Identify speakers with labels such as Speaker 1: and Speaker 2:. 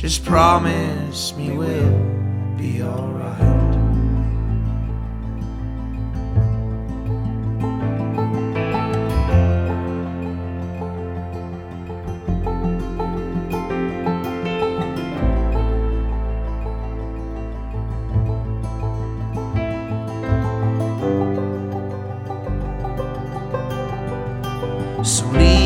Speaker 1: Just promise me we'll be alright. So leave